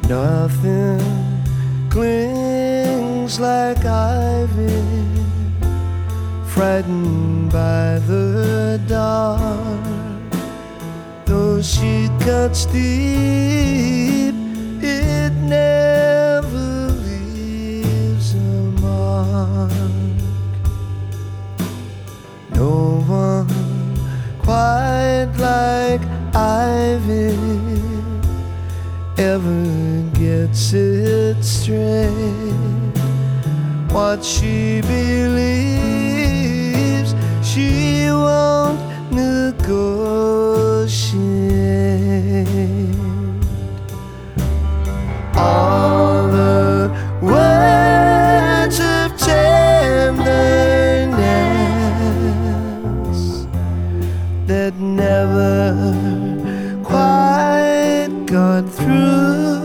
Nothing clings like ivy, frightened by the dark. Though she cuts deep, it never leaves a mark. No one quite like ivy ever gets it straight. What she believes, she won't negotiate. All the words of tenderness that never quite got through.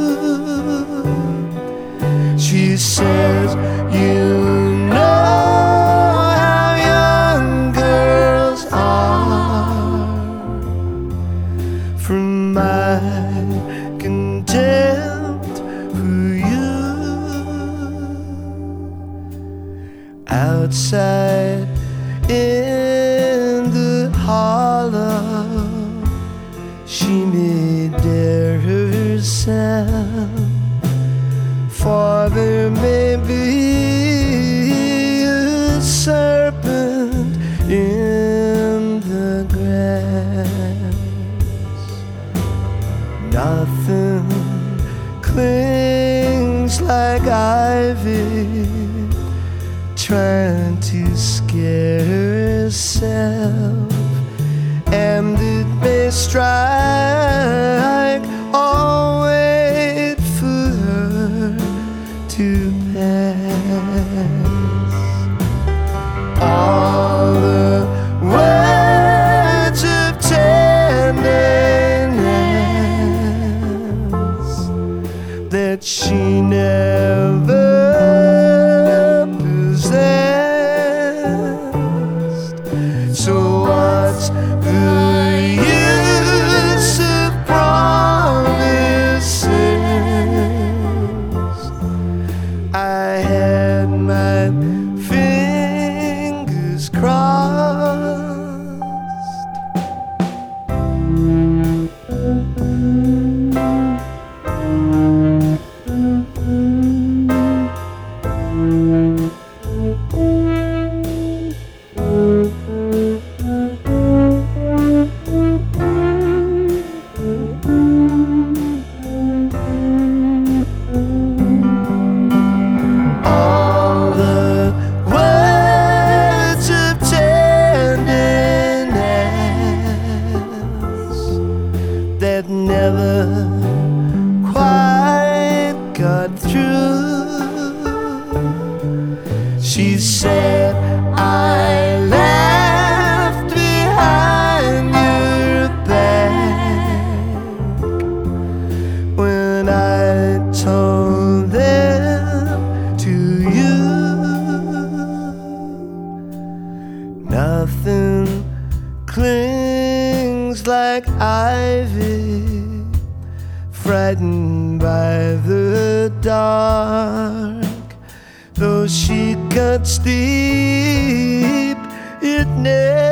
She says, you know how young girls are. From my contempt for you, outside in the hollow, she may dare herself, for there may be a serpent in the grass. Nothing clings like ivy, trying to scare herself, and it may strike, or wait for her to pass. All the words of tenderness that she never possessed. So what's the use of promises? I had my fingers crossed. That never quite got through. She said, I left behind your back when I told them to you. Nothing clings like ivy, frightened by the dark. Though she cuts deep, it never